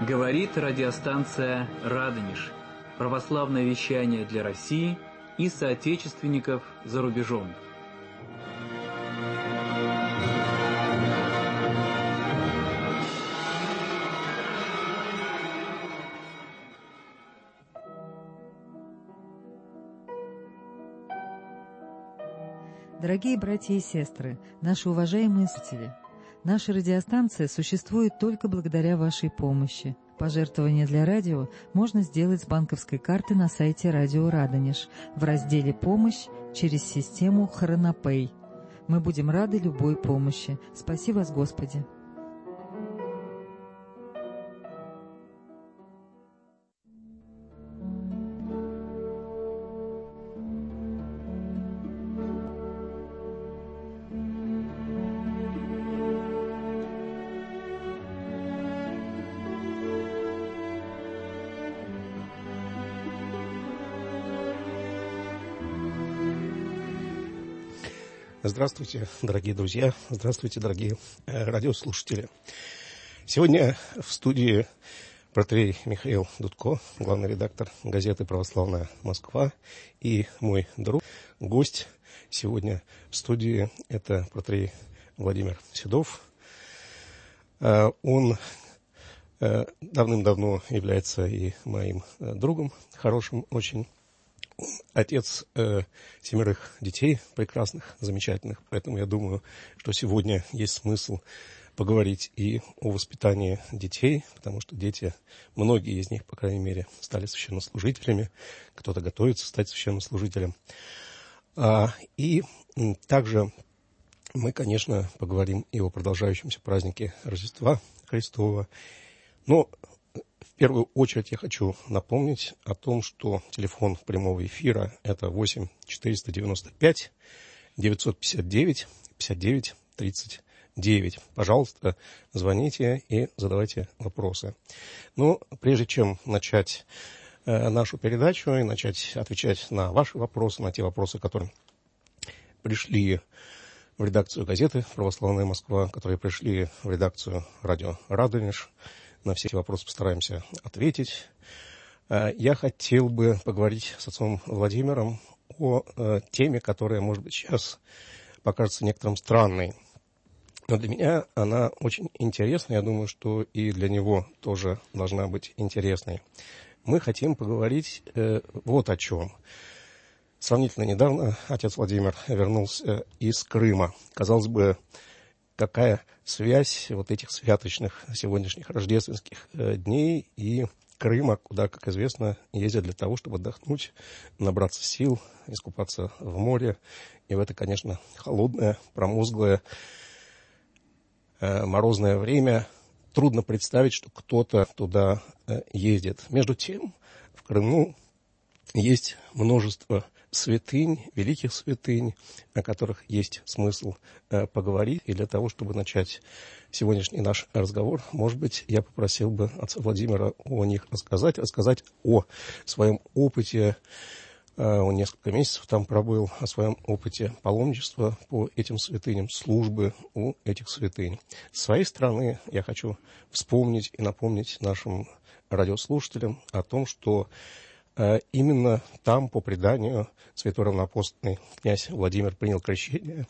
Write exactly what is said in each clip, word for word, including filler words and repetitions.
Говорит радиостанция «Радонеж». Православное вещание для России и соотечественников за рубежом. Дорогие братья и сестры, наши уважаемые слушатели, наша радиостанция существует только благодаря вашей помощи. Пожертвования для радио можно сделать с банковской карты на сайте Радио Радонеж в разделе «Помощь» через систему Хронопэй. Мы будем рады любой помощи. Спаси вас, Господи! Здравствуйте, дорогие друзья, здравствуйте, дорогие э, радиослушатели. Сегодня в студии протоиерей Михаил Дудко, главный редактор газеты «Православная Москва», и мой друг, гость сегодня в студии – это протоиерей Владимир Седов. Э, он э, давным-давно является и моим э, другом, хорошим очень. Отец э, семерых детей, прекрасных, замечательных. Поэтому я думаю, что сегодня есть смысл поговорить и о воспитании детей, потому что дети, многие из них, по крайней мере, стали священнослужителями, кто-то готовится стать священнослужителем. А, и м, также мы, конечно, поговорим и о продолжающемся празднике Рождества Христова. Но в первую очередь я хочу напомнить о том, что телефон прямого эфира – это восемь четыреста девяносто пять девятьсот пятьдесят девять пятьдесят девять тридцать девять. Пожалуйста, звоните и задавайте вопросы. Но прежде чем начать э, нашу передачу и начать отвечать на ваши вопросы, на те вопросы, которые пришли в редакцию газеты «Православная Москва», которые пришли в редакцию радио «Радонеж», на все эти вопросы постараемся ответить. Я хотел бы поговорить с отцом Владимиром о теме, которая, может быть, сейчас покажется некоторым странной. Но для меня она очень интересна. Я думаю, что и для него тоже должна быть интересной. Мы хотим поговорить вот о чем. Сравнительно недавно отец Владимир вернулся из Крыма. Казалось бы, какая связь вот этих святочных сегодняшних рождественских э, дней и Крыма, куда, как известно, ездят для того, чтобы отдохнуть, набраться сил, искупаться в море. И в это, конечно, холодное, промозглое, э, морозное время трудно представить, что кто-то туда э, ездит. Между тем, в Крыму есть множество святынь, великих святынь, о которых есть смысл э, поговорить. И для того, чтобы начать сегодняшний наш разговор, может быть, я попросил бы отца Владимира о них рассказать, рассказать о своем опыте. Э, он несколько месяцев там пробыл, о своем опыте паломничества по этим святыням, службы у этих святынь. С своей стороны я хочу вспомнить и напомнить нашим радиослушателям о том, что именно там, по преданию, святой равноапостольный князь Владимир принял крещение.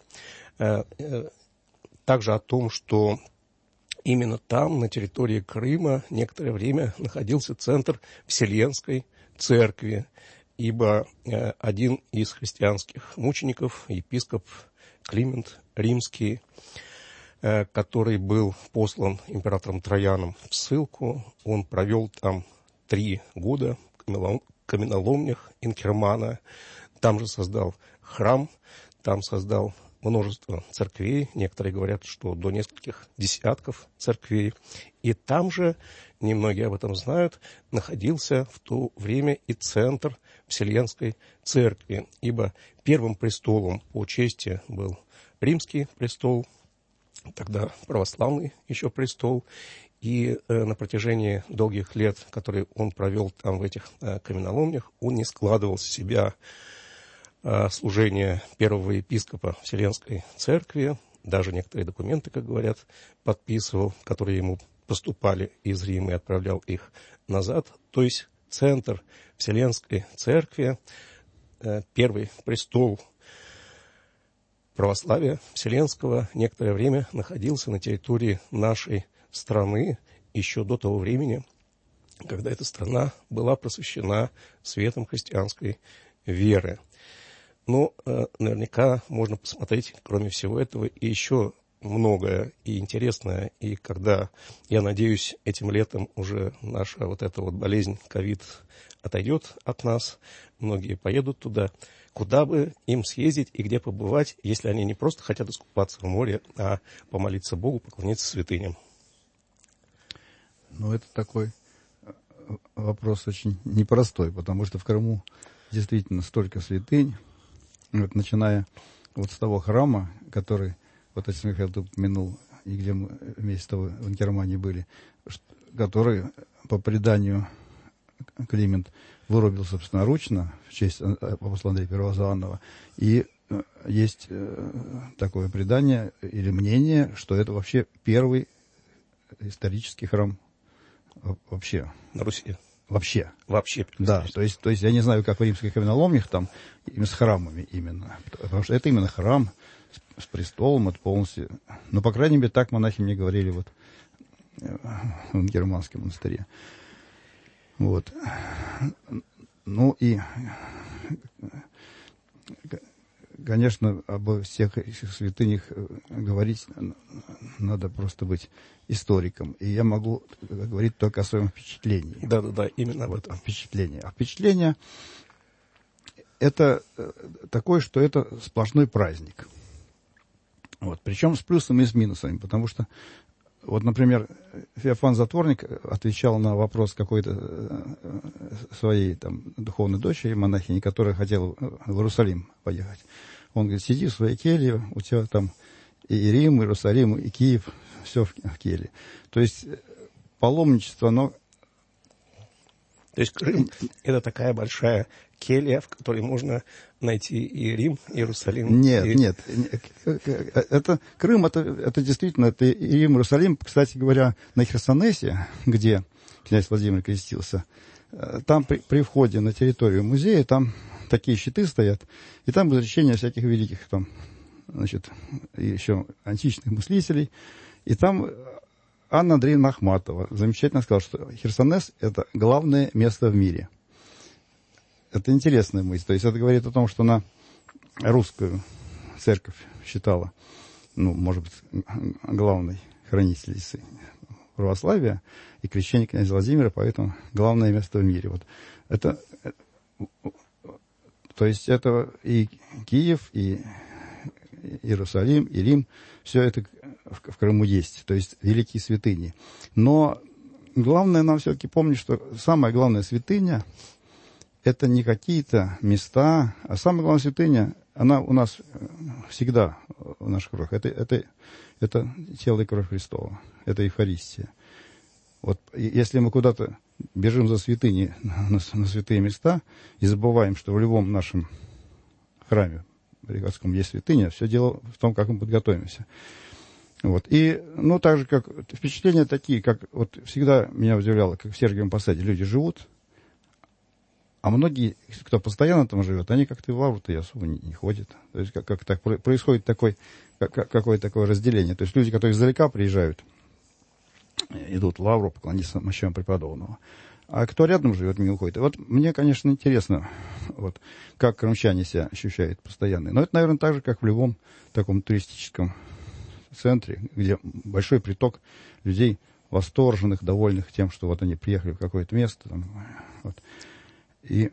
Также о том, что именно там, на территории Крыма, некоторое время находился центр Вселенской Церкви, ибо один из христианских мучеников, епископ Климент Римский, который был послан императором Трояном в ссылку, он провел там три года в каменоломнях Инкермана, там же создал храм, там создал множество церквей, некоторые говорят, что до нескольких десятков церквей, и там же, немногие об этом знают, находился в то время и центр Вселенской Церкви, ибо первым престолом по чести был Римский престол, тогда православный еще престол. И э, на протяжении долгих лет, которые он провел там в этих э, каменоломнях, он не складывал с себя э, служение первого епископа Вселенской Церкви, даже некоторые документы, как говорят, подписывал, которые ему поступали из Рима и отправлял их назад. То есть центр Вселенской Церкви, первый престол православия Вселенского, некоторое время находился на территории нашей страны еще до того времени, когда эта страна была просвещена светом христианской веры. Но э, наверняка можно посмотреть, кроме всего этого, и еще многое и интересное. И когда, я надеюсь, этим летом уже наша вот эта вот болезнь ковид отойдет от нас, многие поедут туда, куда бы им съездить и где побывать, если они не просто хотят искупаться в море, а помолиться Богу, поклониться святыням. Ну, это такой вопрос очень непростой, потому что в Крыму действительно столько святынь, вот, начиная вот с того храма, который, вот отец Михаил упомянул, и где мы вместе с тобой в Германии были, который, по преданию, Климент вырубил собственноручно в честь апостола Андрея Первозванного, и есть такое предание или мнение, что это вообще первый исторический храм вообще. На Руси. Вообще. Вообще. Да, то есть, то есть я не знаю, как в римских каменоломнях там, именно с храмами именно. Потому что это именно храм с, с престолом, это полностью... Ну, по крайней мере, так монахи мне говорили вот в германском монастыре. Вот. Ну и, конечно, об всех этих святынях говорить надо просто быть историком. И я могу говорить только о своем впечатлении. Да-да-да, именно об вот, этом. Впечатление. А впечатление это такое, что это сплошной праздник. Вот. Причем с плюсами и с минусами. Потому что, вот, например, Феофан Затворник отвечал на вопрос какой-то своей там духовной дочери, монахини, которая хотела в Иерусалим поехать. Он говорит: сиди в своей келье, у тебя там и Рим, и Иерусалим, и Киев, все в, в келье. То есть паломничество, оно... То есть Крым — это такая большая келья, в которой можно найти и Рим, и Иерусалим. Нет, и... нет. Это, Крым, это, это действительно, это и Рим, и Иерусалим. Кстати говоря, на Херсонесе, где князь Владимир крестился, там при, при входе на территорию музея, там такие щиты стоят, и там изречения всяких великих, там, значит, еще античных мыслителей. И там Анна Андреевна Ахматова замечательно сказала, что Херсонес — это главное место в мире. Это интересная мысль. То есть это говорит о том, что она русскую церковь считала, ну, может быть, главной хранительницей православия, и крещение князя Владимира, поэтому главное место в мире. Вот это, то есть это и Киев, и Иерусалим, и Рим, все это в, в Крыму есть, то есть великие святыни. Но главное нам все-таки помнить, что самая главная святыня — это не какие-то места, а самая главная святыня, она у нас всегда в наших руках. Это, это, это тело и кровь Христова, это Евхаристия. Вот если мы куда-то бежим за святыни, на, на святые места, и забываем, что в любом нашем храме приходском есть святыня, все дело в том, как мы подготовимся. Вот. И, ну, так же, как впечатления такие, как вот всегда меня удивляло, как в Сергиевом Посаде люди живут, а многие, кто постоянно там живет, они как-то в лавру-то и особо не, не ходят. То есть как, как так происходит такой, как, какое-то такое разделение. То есть люди, которые издалека приезжают, идут в лавру поклониться мощам преподобного. А кто рядом живет, не уходит. И вот мне, конечно, интересно, вот, как крымчане себя ощущают постоянно. Но это, наверное, так же, как в любом таком туристическом центре, где большой приток людей восторженных, довольных тем, что вот они приехали в какое-то место. Там, вот. И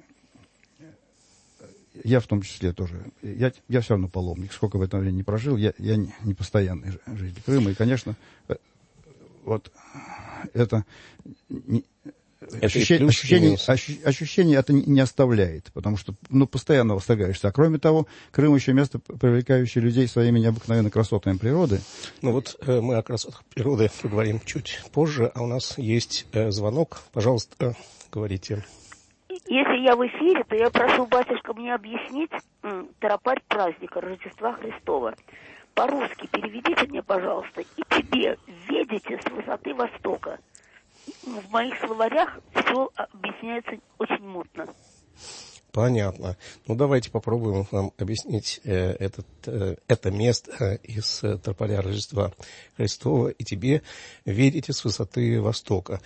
я в том числе тоже. Я, я все равно паломник. Сколько в этом времени не прожил, я, я не, не постоянный житель Крыма. И, конечно, вот это... Не, Ощущение, ощущение, ощущение это не оставляет, потому что ну, постоянно восторгаешься. А кроме того, Крым еще место, привлекающее людей своими необыкновенными красотами природы. Ну вот э, мы о красотах природы поговорим чуть позже, а у нас есть э, звонок. Пожалуйста, э, говорите. Если я в эфире, то я прошу, батюшка, мне объяснить м, тропарь праздника Рождества Христова. по-русски переведите мне, пожалуйста, и тебе «ведите с высоты Востока». В моих словарях все объясняется очень мутно. Понятно. Ну, давайте попробуем вам объяснить э, этот, э, это место из э, тропаря Рождества Христова «И тебе видите с высоты Востока».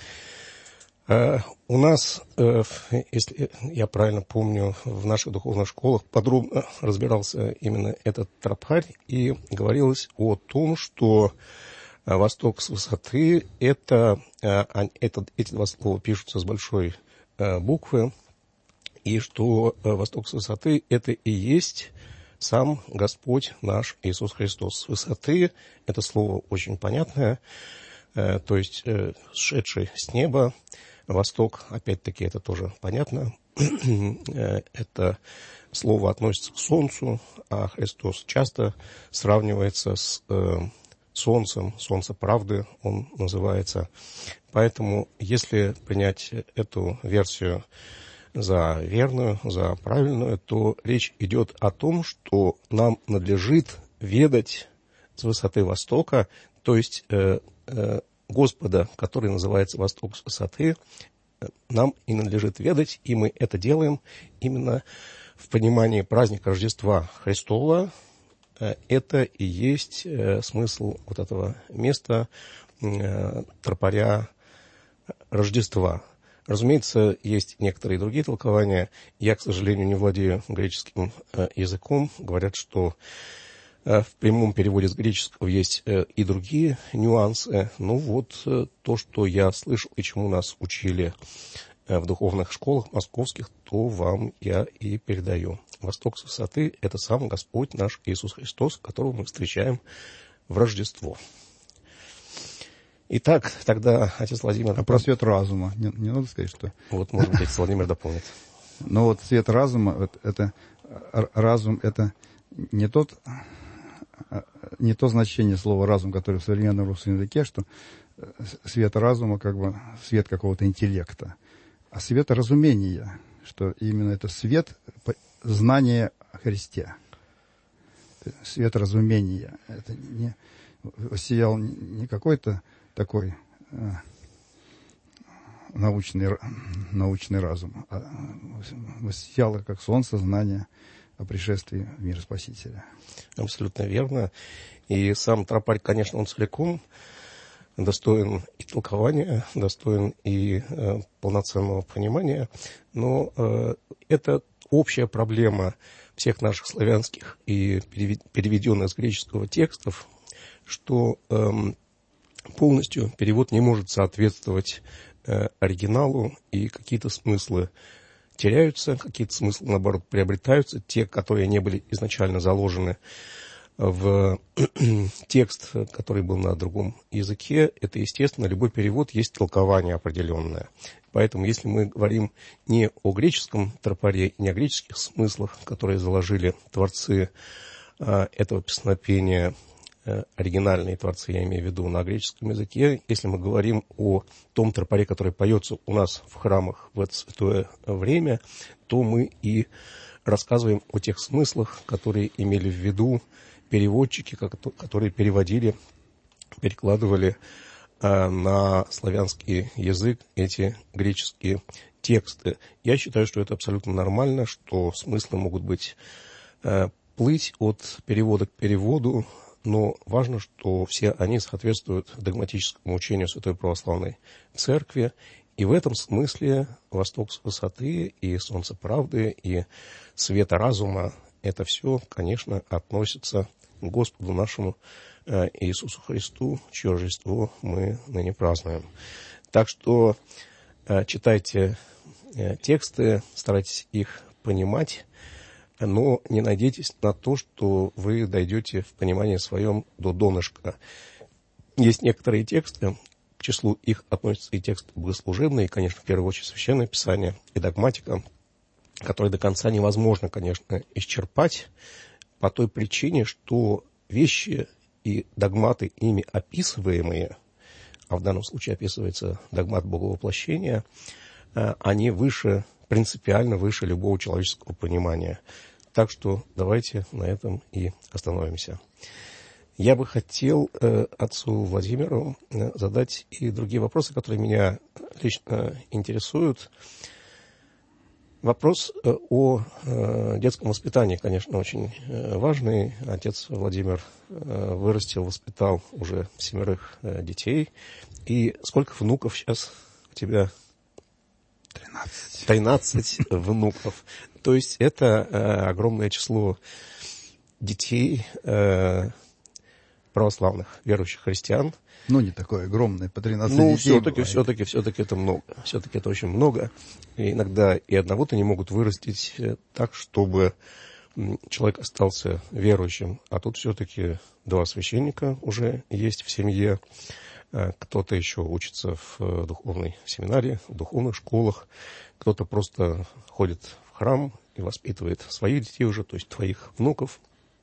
Э, у нас, э, если я правильно помню, в наших духовных школах подробно разбирался именно этот тропарь, и говорилось о том, что «Восток с высоты» — это, э, это, эти два слова пишутся с большой э, буквы, и что «Восток с высоты» — это и есть сам Господь наш Иисус Христос. С высоты — это слово очень понятное, э, то есть э, сшедший с неба. Восток, опять-таки, это тоже понятно. Это слово относится к Солнцу, а Христос часто сравнивается с э, Солнцем, Солнце правды он называется. Поэтому, если принять эту версию за верную, за правильную, то речь идет о том, что нам надлежит ведать с высоты Востока, то есть э, э, Господа, который называется Восток с высоты, нам и надлежит ведать, и мы это делаем именно в понимании праздника Рождества Христова. Э, это и есть э, смысл вот этого места э, тропаря Рождества. Разумеется, есть некоторые другие толкования. Я, к сожалению, не владею греческим э, языком. Говорят, что э, в прямом переводе с греческого есть э, и другие нюансы. Ну вот э, то, что я слышал и чему нас учили э, в духовных школах московских, то вам я и передаю. Восток с высоты — это сам Господь наш Иисус Христос, которого мы встречаем в Рождество. Итак, тогда отец Владимир... А про свет разума не, не надо сказать, что... Вот, может быть, Владимир дополнит. Но вот свет разума, вот это, разум, это не тот, не то значение слова разум, которое в современном русском языке, что свет разума, как бы свет какого-то интеллекта, а свет разумения, что именно это свет знания о Христе. Свет разумения. Это не сиял не какой-то такой э, научный, научный разум, а воссияло, как солнце, знание о пришествии в мир Спасителя. Абсолютно верно. И сам тропарь, конечно, он целиком достоин и толкования, достоин и э, полноценного понимания, но э, это общая проблема всех наших славянских и переведенных с греческого текстов, что э, полностью перевод не может соответствовать э, оригиналу, и какие-то смыслы теряются, какие-то смыслы, наоборот, приобретаются, те, которые не были изначально заложены в текст, который был на другом языке. Это, естественно, любой перевод есть толкование определенное. Поэтому, если мы говорим не о греческом тропаре, не о греческих смыслах, которые заложили творцы э, этого песнопения, оригинальные творцы, я имею в виду, на греческом языке. Если мы говорим о том тропаре, который поется у нас в храмах в это святое время, то мы и рассказываем о тех смыслах, которые имели в виду переводчики, которые переводили, перекладывали на славянский язык эти греческие тексты. Я считаю, что это абсолютно нормально, что смыслы могут быть плыть от перевода к переводу, но важно, что все они соответствуют догматическому учению Святой Православной Церкви. И в этом смысле Восток с высоты и Солнце правды и света разума — это все, конечно, относится к Господу нашему Иисусу Христу, чье Рождество мы ныне празднуем. Так что читайте тексты, старайтесь их понимать, но не надейтесь на то, что вы дойдете в понимании своем до донышка. Есть некоторые тексты, к числу их относятся и тексты богослужебные, и, конечно, в первую очередь Священное Писание и догматика, которые до конца невозможно, конечно, исчерпать по той причине, что вещи и догматы, ими описываемые, а в данном случае описывается догмат Боговоплощения, они выше, принципиально выше любого человеческого понимания. Так что давайте на этом и остановимся. Я бы хотел э, отцу Владимиру э, задать и другие вопросы, которые меня лично интересуют. Вопрос э, о э, детском воспитании, конечно, очень э, важный. Отец Владимир э, вырастил, воспитал уже семерых э, детей. И сколько внуков сейчас у тебя? Тринадцать. Тринадцать внуков. То есть это э, огромное число детей э, православных, верующих христиан. Ну, не такое огромное, по тринадцать ну, детей все-таки, бывает. все-таки, все-таки это много. Все-таки это очень много. И иногда и одного-то не могут вырастить так, чтобы человек остался верующим. А тут все-таки два священника уже есть в семье. Кто-то еще учится в духовной семинарии, в духовных школах. Кто-то просто ходит в храм и воспитывает своих детей уже, то есть твоих внуков.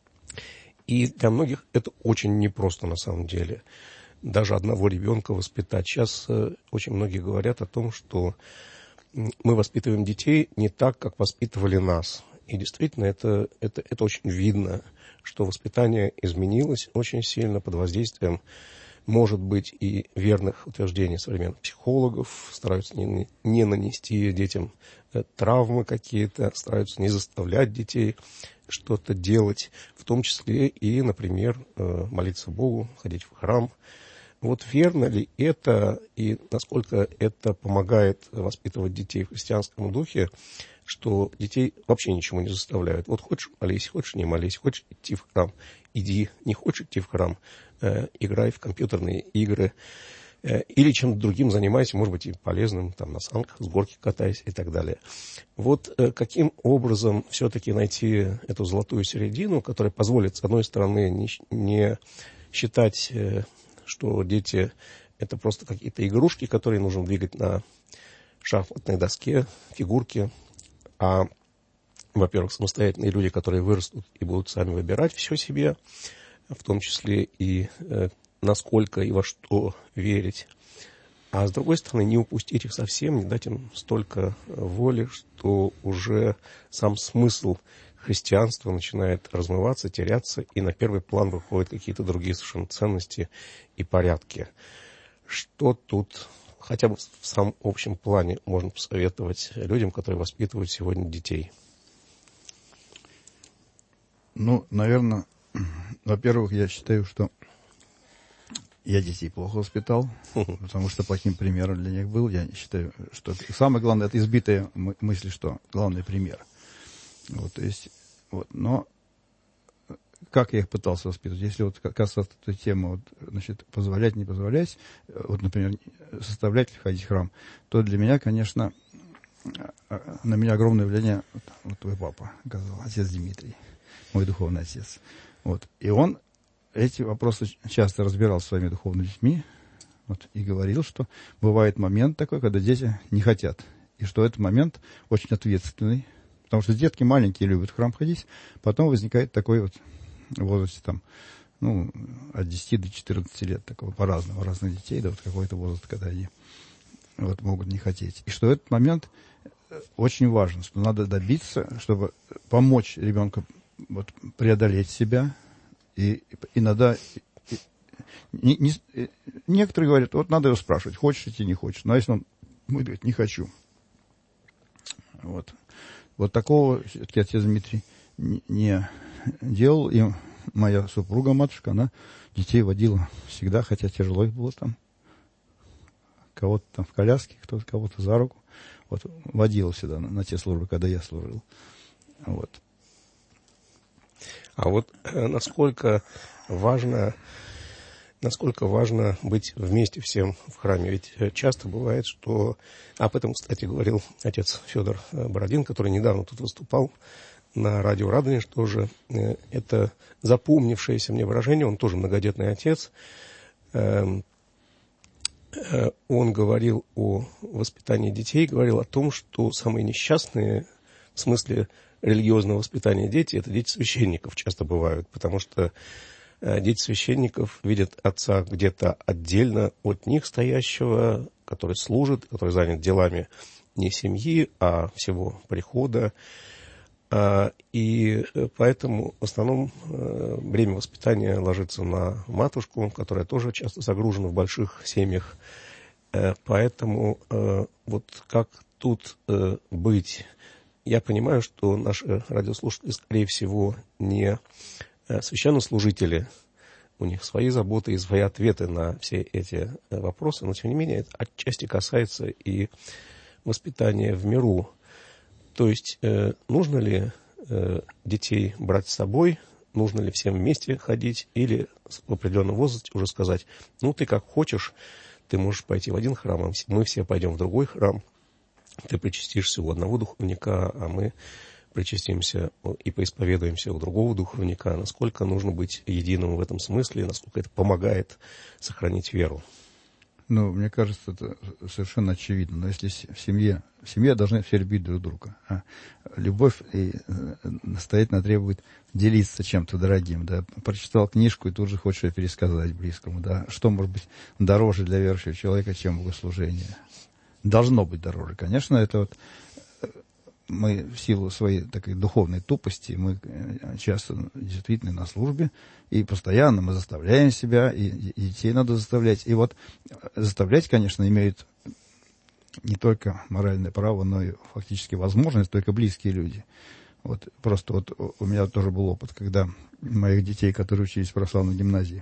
И для многих это очень непросто на самом деле. Даже одного ребенка воспитать. Сейчас очень многие говорят о том, что мы воспитываем детей не так, как воспитывали нас. И действительно, это, это, это очень видно, что воспитание изменилось очень сильно под воздействием, может быть, и верных утверждений современных психологов. Стараются не, не нанести детям травмы какие-то, стараются не заставлять детей что-то делать, в том числе и, например, молиться Богу, ходить в храм. Вот верно ли это и насколько это помогает воспитывать детей в христианском духе, что детей вообще ничего не заставляют? Вот хочешь — молись, хочешь — не молись, хочешь идти в храм — иди, не хочешь идти в храм — э, играй в компьютерные игры э, или чем-то другим занимайся, может быть, и полезным, там, на санках с горки катайся и так далее. Вот э, каким образом все-таки найти эту золотую середину, которая позволит, с одной стороны, не, не считать... Э, что дети — это просто какие-то игрушки, которые нужно двигать на шахматной доске, фигурки. А, во-первых, самостоятельные люди, которые вырастут и будут сами выбирать все себе, в том числе и э, насколько и во что верить. А с другой стороны, не упустить их совсем, не дать им столько воли, что уже сам смысл христианство начинает размываться, теряться, и на первый план выходят какие-то другие совершенно ценности и порядки. Что тут хотя бы в самом общем плане можно посоветовать людям, которые воспитывают сегодня детей? Ну, наверное, во-первых, я считаю, что я детей плохо воспитал, потому что плохим примером для них был. Я считаю, что самое главное — это избитая мысль, что главный пример. Вот, то есть, вот, но как я их пытался воспитывать? Если вот как раз вот эту тему, вот, значит, позволять, не позволять, вот, например, составлять ходить в храм, то для меня, конечно, на меня огромное влияние вот, вот твой папа оказал, отец Дмитрий, мой духовный отец. Вот, и он эти вопросы часто разбирал с своими духовными детьми, вот, и говорил, что бывает момент такой, когда дети не хотят, и что этот момент очень ответственный. Потому что детки маленькие любят в храм ходить, потом возникает такой вот в возрасте там, ну, от десяти до четырнадцати лет, такого по-разному, разных детей, да, вот какой-то возраст, когда они вот могут не хотеть. И что этот момент очень важен, что надо добиться, чтобы помочь ребенку вот преодолеть себя, и иногда и, не, не, некоторые говорят, вот надо его спрашивать, хочешь идти, не хочешь, но если он будет говорить, не хочу, вот. Вот такого все-таки отец Дмитрий не делал. И моя супруга, матушка, она детей водила всегда, хотя тяжело их было там. Кого-то там в коляске, кто-то кого-то за руку. Вот водила всегда на, на те службы, когда я служил. Вот. А вот насколько важно... Насколько важно быть вместе всем в храме. Ведь часто бывает, что... Об этом, кстати, говорил отец Федор Бородин, который недавно тут выступал на радио «Радонеж» тоже. Это запомнившееся мне выражение, он тоже многодетный отец. Он говорил о воспитании детей, говорил о том, что самые несчастные, в смысле религиозного воспитания дети, это дети священников часто бывают, потому что дети священников видят отца где-то отдельно от них стоящего, который служит, который занят делами не семьи, а всего прихода. И поэтому в основном бремя воспитания ложится на матушку, которая тоже часто загружена в больших семьях. Поэтому вот как тут быть? Я понимаю, что наши радиослушатели, скорее всего, не священнослужители. У них свои заботы и свои ответы на все эти вопросы. Но, тем не менее, это отчасти касается и воспитания в миру. То есть, нужно ли детей брать с собой, нужно ли всем вместе ходить, или в определенном возрасте уже сказать, ну, ты как хочешь, ты можешь пойти в один храм, а мы все пойдем в другой храм, ты причастишься у одного духовника, а мы причастимся и поисповедуемся у другого духовника. Насколько нужно быть единым в этом смысле, насколько это помогает сохранить веру? Ну, мне кажется, это совершенно очевидно. Но если в семье, в семье должны все любить друг друга. А любовь и настоятельно требует делиться чем-то дорогим. Да? Прочитал книжку и тут же хочешь ее пересказать близкому. Да? Что может быть дороже для верующего человека, чем богослужение? Должно быть дороже. Конечно, это вот мы в силу своей такой духовной тупости, мы часто действительно на службе, и постоянно мы заставляем себя, и, и детей надо заставлять. И вот заставлять, конечно, имеют не только моральное право, но и фактически возможность только близкие люди. Вот просто вот у меня тоже был опыт, когда моих детей, которые учились в православной гимназии,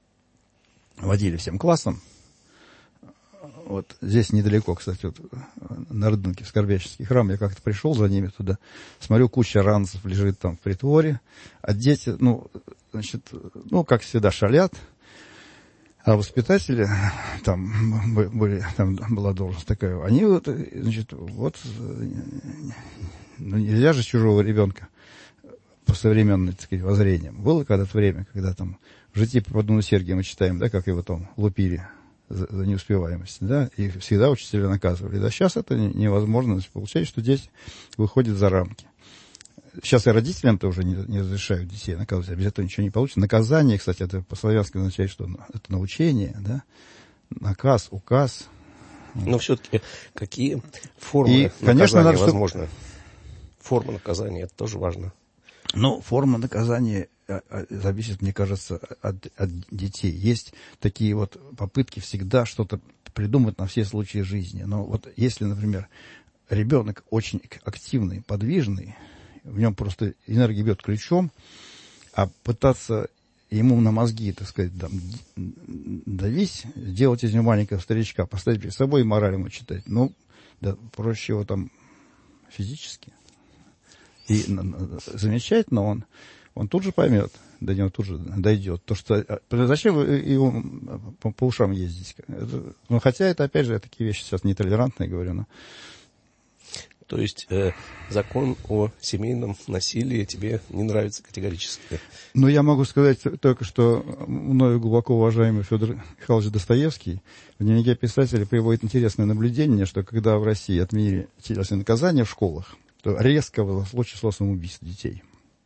водили всем классом. Вот здесь недалеко, кстати, вот, на Рыдунке, в Скорбящевский храм, я как-то пришел за ними туда, смотрю, куча ранцев лежит там в притворе, а дети, ну, значит, ну, как всегда, шалят, а воспитатели, там, были, там была должность такая, они вот, значит, вот, ну, нельзя же чужого ребенка по современным, так сказать, воззрениям. Было когда-то время, когда там в житии преподобного Сергия мы читаем, да, как его там лупили За, за неуспеваемость, да, и всегда учителя наказывали. Да, сейчас это невозможно. Получается, что дети выходят за рамки. Сейчас и родителям-то уже не, не разрешают детей наказывать, а без этого ничего не получится. Наказание, кстати, это по-славянски означает, что это научение, да, наказ, указ. Но все-таки какие формы и, наказания конечно, надо, возможны? Что... Форма наказания, это тоже важно. Ну, форма наказания зависит, мне кажется, от, от детей. Есть такие вот попытки всегда что-то придумать на все случаи жизни. Но вот если, например, ребенок очень активный, подвижный, в нем просто энергия бьет ключом, а пытаться ему на мозги, так сказать, там, давить, делать из него маленького старичка, поставить перед собой и мораль ему читать, ну, да, проще его там физически. И замечательно он, он тут же поймет, до него тут же дойдет. То, что, зачем его по, по ушам ездить? Это, ну, хотя это, опять же, я такие вещи сейчас нетолерантные говорю. Но... То есть э, закон о семейном насилии тебе не нравится категорически? Ну, я могу сказать только, что мною глубоко уважаемый Федор Михайлович Достоевский в дневнике писателя приводит интересное наблюдение, что когда в России отменили телесные наказания в школах, то резко возросло число самоубийств детей.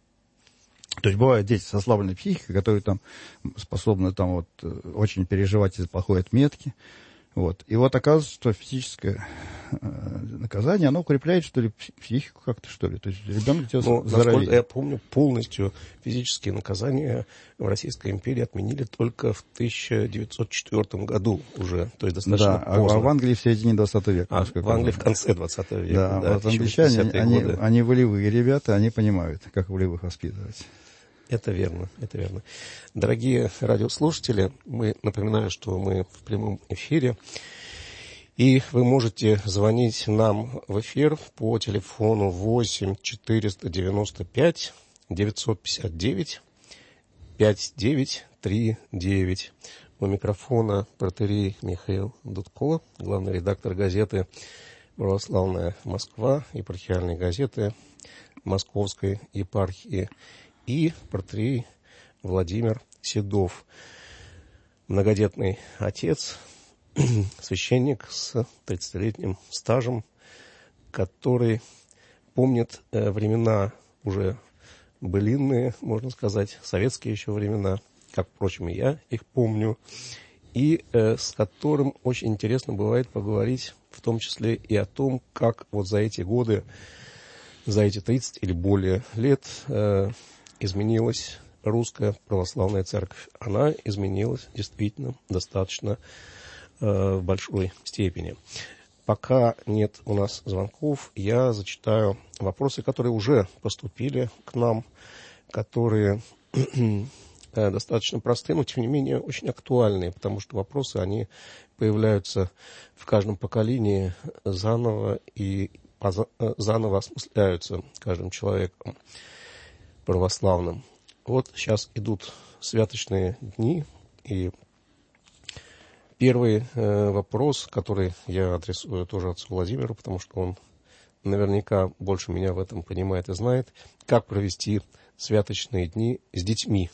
То есть бывают дети со ослабленной психикой, которые там способны там вот очень переживать из-за плохой отметки. Вот. И вот оказывается, что физическое э, наказание, оно укрепляет, что ли, психику как-то, что ли. То есть ребенок делает здоровее. Насколько я помню, полностью физические наказания в Российской империи отменили только в тысяча девятьсот четвёртом году уже. То есть достаточно да, поздно. А в Англии в середине двадцатого века. А в Англии в конце двадцатого века. Да, да, вот англичане, они, они волевые ребята, они понимают, как волевых воспитывать. Это верно, это верно. Дорогие радиослушатели, мы напоминаем, что мы в прямом эфире, и вы можете звонить нам в эфир по телефону восемь четыреста девяносто пять девятьсот пятьдесят девять пятьдесят девять тридцать девять. У микрофона протоиерей Михаил Дудко, главный редактор газеты «Православная Москва», епархиальной газеты Московской епархии, и протоиерей Владимир Седов, многодетный отец, священник с тридцатилетним стажем, который помнит э, времена уже былинные, можно сказать, советские еще времена, как, впрочем, и я их помню, и э, с которым очень интересно бывает поговорить, в том числе и о том, как вот за эти годы за эти тридцать или более лет э, изменилась русская православная церковь. Она изменилась действительно достаточно э, в большой степени. Пока нет у нас звонков, я зачитаю вопросы, которые уже поступили к нам, которые достаточно простые, но тем не менее очень актуальные, потому что вопросы, они появляются в каждом поколении заново и заново осмысляются каждым человеком православным. Вот сейчас идут святочные дни, и первый э, вопрос, который я адресую тоже отцу Владимиру, потому что он наверняка больше меня в этом понимает и знает, как провести святочные дни с детьми.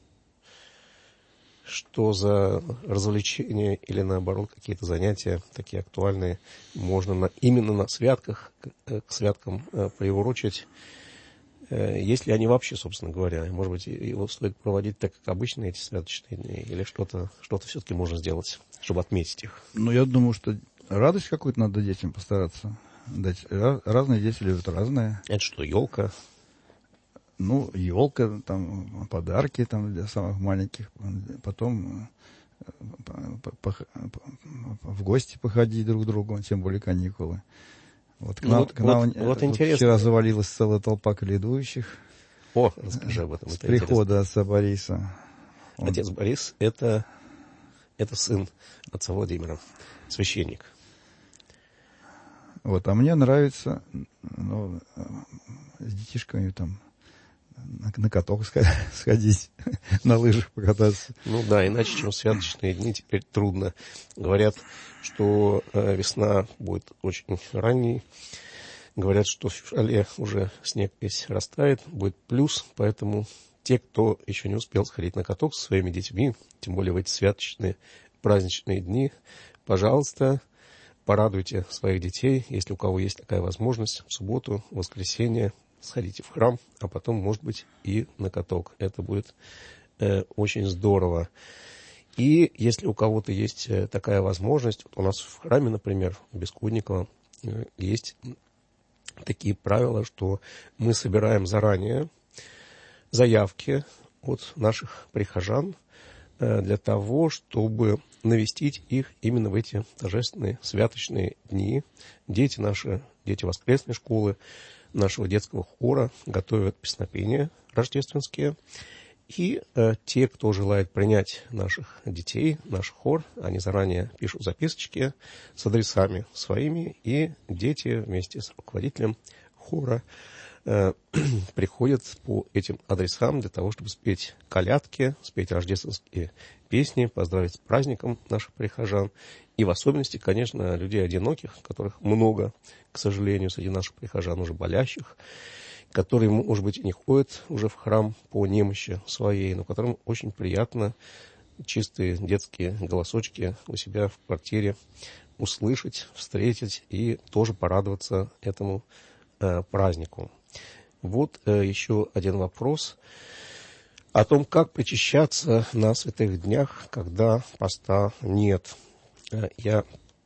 Что за развлечения или, наоборот, какие-то занятия такие актуальные можно на, именно на святках, к, к святкам э, приурочить, э, если они вообще, собственно говоря, может быть, его стоит проводить так, как обычно эти святочные дни, или что-то, что-то все-таки можно сделать, чтобы отметить их? Ну, я думаю, что радость какую-то надо детям постараться дать. Разные дети любят разные. Это что, елка? Ну, елка, там, подарки там, для самых маленьких. Потом в гости походить друг к другу, тем более каникулы. Вот к нам, вот, к нам вот, вот интересно. Вчера завалилась целая толпа каледующих. О, расскажи об этом. С прихода отца Бориса. Он... Отец Борис — это, это сын отца Владимира, священник. Вот, а мне нравится, ну, с детишками там на, на каток сходить, на лыжах покататься. Ну да, иначе, чем святочные дни, теперь трудно. Говорят, что э, весна будет очень ранней. Говорят, что в феврале уже снег весь растает, будет плюс. Поэтому те, кто еще не успел сходить на каток со своими детьми, тем более в эти святочные праздничные дни, пожалуйста, порадуйте своих детей, если у кого есть такая возможность, в субботу, в воскресенье, сходите в храм, а потом, может быть, и на каток. Это будет э, очень здорово. И если у кого-то есть э, такая возможность, вот у нас в храме, например, в Бескудниково, э, есть такие правила, что мы собираем заранее заявки от наших прихожан э, для того, чтобы навестить их именно в эти торжественные святочные дни. Дети наши, дети воскресной школы, нашего детского хора готовят песнопения рождественские. И э, те, кто желает принять наших детей, наш хор, они заранее пишут записочки с адресами своими, и дети вместе с руководителем хора э, приходят по этим адресам для того, чтобы спеть колядки, спеть рождественские песни, поздравить с праздником наших прихожан. И в особенности, конечно, людей одиноких, которых много, к сожалению, среди наших прихожан уже болящих, которые, может быть, не ходят уже в храм по немощи своей, но которым очень приятно чистые детские голосочки у себя в квартире услышать, встретить и тоже порадоваться этому э, празднику. Вот э, еще один вопрос о том, как причащаться на святых днях, когда поста нет. Я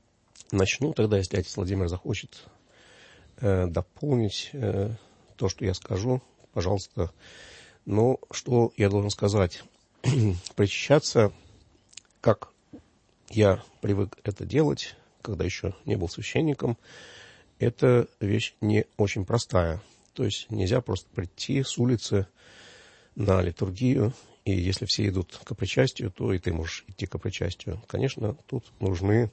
начну тогда, если отец Владимир захочет э, дополнить э, то, что я скажу, пожалуйста. Но что я должен сказать? Причащаться, как я привык это делать, когда еще не был священником, это вещь не очень простая. То есть нельзя просто прийти с улицы на литургию, и если все идут к причастию, то и ты можешь идти к причастию. Конечно, тут нужны,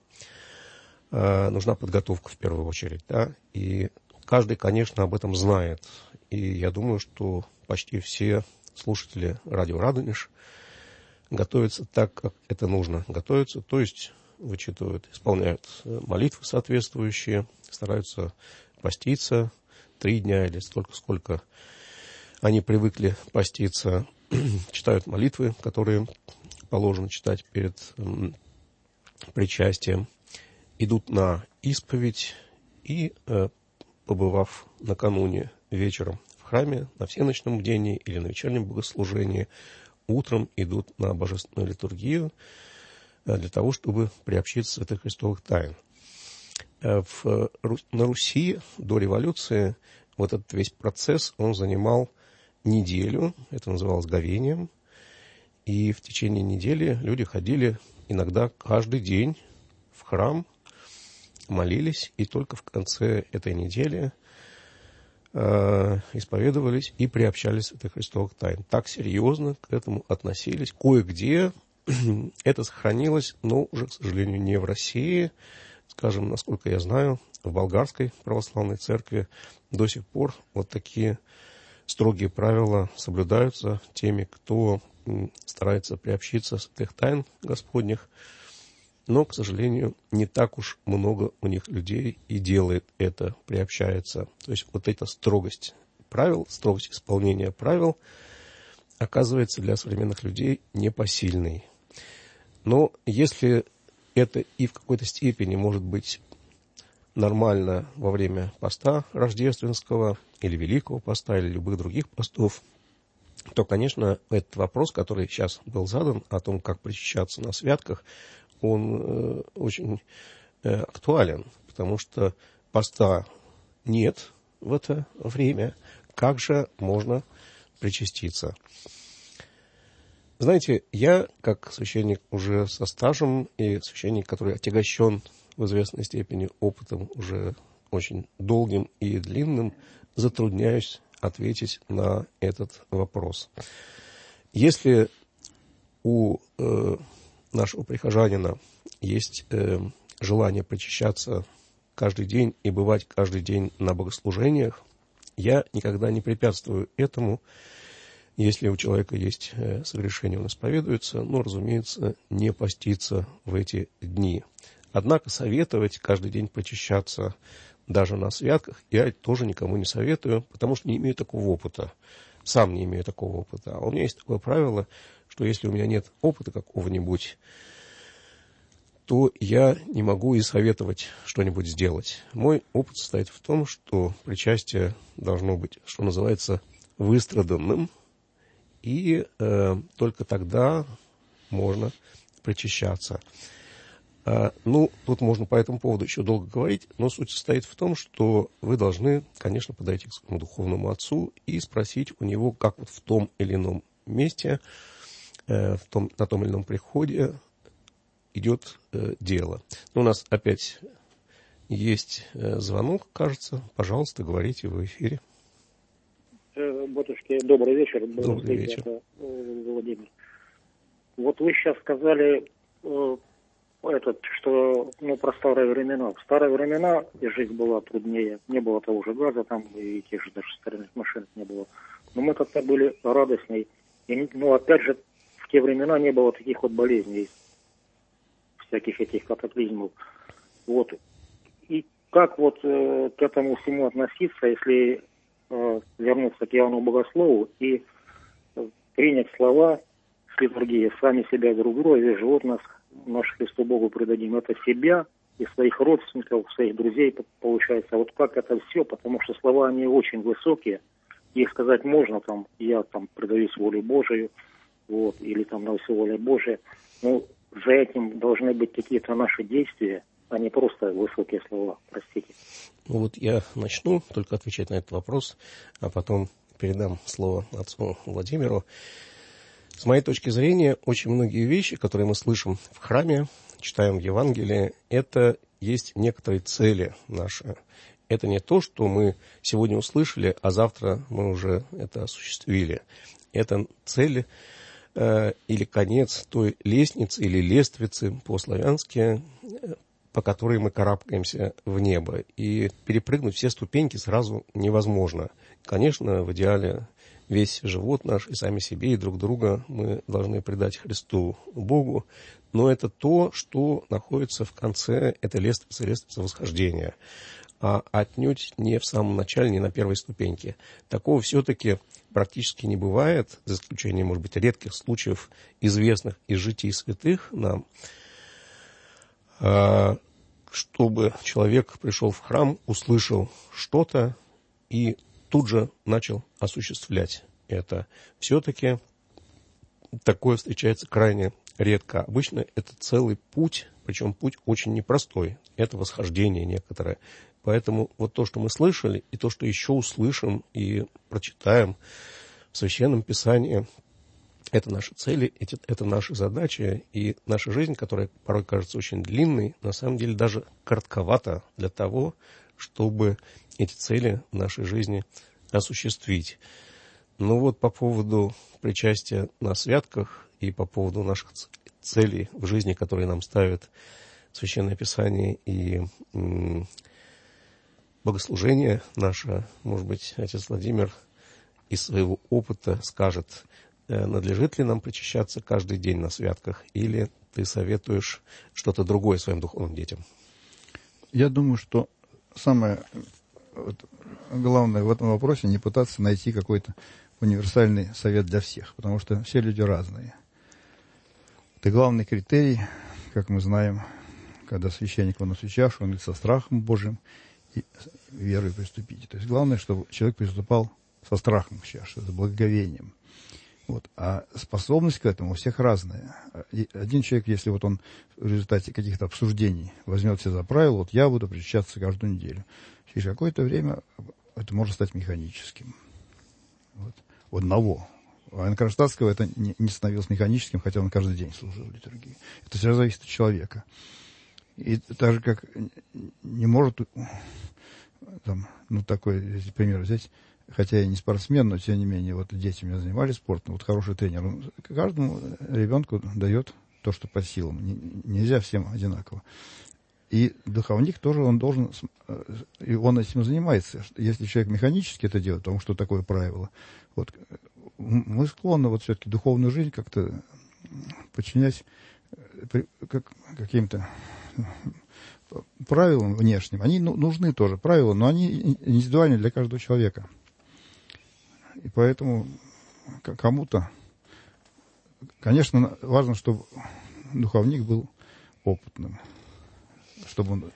э, нужна подготовка в первую очередь, да, и каждый, конечно, об этом знает. И я думаю, что почти все слушатели радио «Радонеж» готовятся так, как это нужно готовиться, то есть вычитывают, исполняют молитвы соответствующие, стараются поститься три дня или столько, сколько они привыкли поститься, читают молитвы, которые положено читать перед м, причастием, идут на исповедь и, э, побывав накануне вечером в храме, на всеночном бдении или на вечернем богослужении, утром идут на божественную литургию э, для того, чтобы приобщиться святых христовых тайн. Э, в, э, на Руси до революции вот этот весь процесс, он занимал неделю, это называлось говением, и в течение недели люди ходили иногда каждый день в храм, молились, и только в конце этой недели э, исповедовались и приобщались святых христовых тайн. Так серьезно к этому относились. Кое-где это сохранилось, но уже, к сожалению, не в России. Скажем, насколько я знаю, в Болгарской православной церкви до сих пор вот такие строгие правила соблюдаются теми, кто старается приобщиться святых тайн Господних. Но, к сожалению, не так уж много у них людей и делает это, приобщается. То есть вот эта строгость правил, строгость исполнения правил оказывается для современных людей непосильной. Но если это и в какой-то степени может быть нормально во время поста рождественского или Великого поста, или любых других постов, то, конечно, этот вопрос, который сейчас был задан, о том, как причащаться на святках, он э, очень э, актуален, потому что поста нет в это время. Как же можно причаститься? Знаете, я, как священник уже со стажем и священник, который отягощен в известной степени опытом уже очень долгим и длинным, затрудняюсь ответить на этот вопрос. Если у э, нашего прихожанина есть э, желание причащаться каждый день и бывать каждый день на богослужениях, я никогда не препятствую этому. Если у человека есть э, согрешение, он исповедуется, но, разумеется, не поститься в эти дни. Однако советовать каждый день причащаться даже на святках я тоже никому не советую, потому что не имею такого опыта. Сам не имею такого опыта. А у меня есть такое правило, что если у меня нет опыта какого-нибудь, то я не могу и советовать что-нибудь сделать. Мой опыт состоит в том, что причастие должно быть, что называется, выстраданным, и э, только тогда можно причащаться. А, ну, тут можно по этому поводу еще долго говорить, но суть состоит в том, что вы должны, конечно, подойти к своему духовному отцу и спросить у него, как вот в том или ином месте, э, в том, на том или ином приходе идет э, дело. Но у нас опять есть э, звонок, кажется. Пожалуйста, говорите, в эфире. Батюшки, добрый вечер. Добрый вечер. Это, э, Владимир. Вот вы сейчас сказали, э, этот, что ну, про старые времена. В старые времена жизнь была труднее. Не было того же газа там, и тех же даже строительных машин не было. Но мы как-то были радостней. И, ну, опять же, в те времена не было таких вот болезней, всяких этих катаклизмов. Вот. И как вот э, к этому всему относиться, если э, вернуться к Иоанну Богослову и э, принять слова с литургии: «Сами себя друг друга, весь живот нас, наш Христу Богу предадим». Это себя и своих родственников, своих друзей, получается. Вот как это все, потому что слова, они очень высокие. Их сказать можно, там, я там предаюсь воле Божию, вот, или там на все воля Божия. Но за этим должны быть какие-то наши действия, а не просто высокие слова. Простите. Ну вот я начну только отвечать на этот вопрос, а потом передам слово отцу Владимиру. С моей точки зрения, очень многие вещи, которые мы слышим в храме, читаем в Евангелии, это есть некоторые цели наши. Это не то, что мы сегодня услышали, а завтра мы уже это осуществили. Это цели э, или конец той лестницы или лествицы по-славянски, по которой мы карабкаемся в небо. И перепрыгнуть все ступеньки сразу невозможно. Конечно, в идеале весь живот наш и сами себе, и друг друга мы должны предать Христу Богу. Но это то, что находится в конце этой лестницы, лестницы восхождения. А отнюдь не в самом начале, не на первой ступеньке. Такого все-таки практически не бывает, за исключением, может быть, редких случаев, известных из житий святых нам, чтобы человек пришел в храм, услышал что-то и тут же начал осуществлять это. Все-таки такое встречается крайне редко. Обычно это целый путь причем путь очень непростой. Это восхождение некоторое. Поэтому вот то, что мы слышали, и то, что еще услышим и прочитаем в Священном Писании, это наши цели, это наши задачи, и наша жизнь, которая порой кажется очень длинной, на самом деле даже коротковата для того, чтобы эти цели в нашей жизни осуществить. Ну вот по поводу причастия на святках и по поводу наших целей в жизни, которые нам ставит Священное Писание и м, богослужение наше, может быть, отец Владимир из своего опыта скажет, надлежит ли нам причащаться каждый день на святках, или ты советуешь что-то другое своим духовным детям? Я думаю, что самое вот, главное в этом вопросе не пытаться найти какой-то универсальный совет для всех, потому что все люди разные. Это главный критерий, как мы знаем, когда священник выносит чашу, он говорит со страхом Божьим и верой приступите. То есть главное, чтобы человек приступал со страхом к чаше, с благоговением. Вот. А способность к этому у всех разная. Один человек, если вот он в результате каких-то обсуждений возьмет себе за правило, вот я буду причащаться каждую неделю, через какое-то время это может стать механическим. Вот. У одного. А у Кронштадтского это не, не становилось механическим, хотя он каждый день служил в литургии. Это все зависит от человека. И так же, как не может, там, ну, такой если пример взять, хотя я не спортсмен, но тем не менее, вот дети у меня занимались спортом, вот хороший тренер, он каждому ребенку дает то, что по силам. Не, нельзя всем одинаково. И духовник тоже, он должен, и он этим занимается. Если человек механически это делает, потому что такое правило, вот, мы склонны вот все-таки духовную жизнь как-то подчинять как, каким-то правилам внешним. Они ну, нужны тоже, правила, но они индивидуальны для каждого человека. И поэтому кому-то, конечно, важно, чтобы духовник был опытным, чтобы он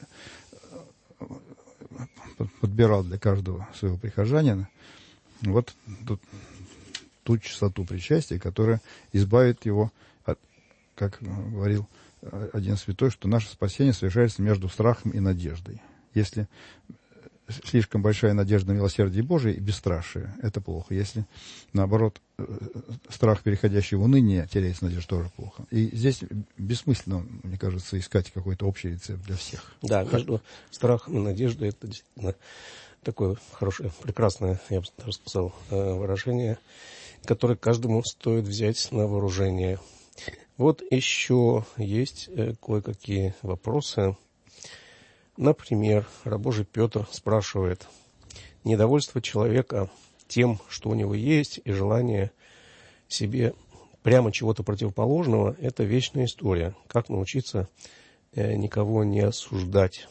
подбирал для каждого своего прихожанина вот ту, ту чистоту причастия, которая избавит его от, как говорил один святой, что наше спасение совершается между страхом и надеждой. Если слишком большая надежда на милосердие Божие и бесстрашие, это плохо. Если, наоборот, страх, переходящий в уныние, теряется надежда, тоже плохо. И здесь бессмысленно, мне кажется, искать какой-то общий рецепт для всех. Да, между страхом и надеждой это действительно такое хорошее, прекрасное, я бы даже сказал, выражение, которое каждому стоит взять на вооружение. Вот еще есть кое-какие вопросы. Например, рабожий Петр спрашивает: недовольство человека тем, что у него есть, и желание себе прямо чего-то противоположного – это вечная история. Как научиться э, никого не осуждать?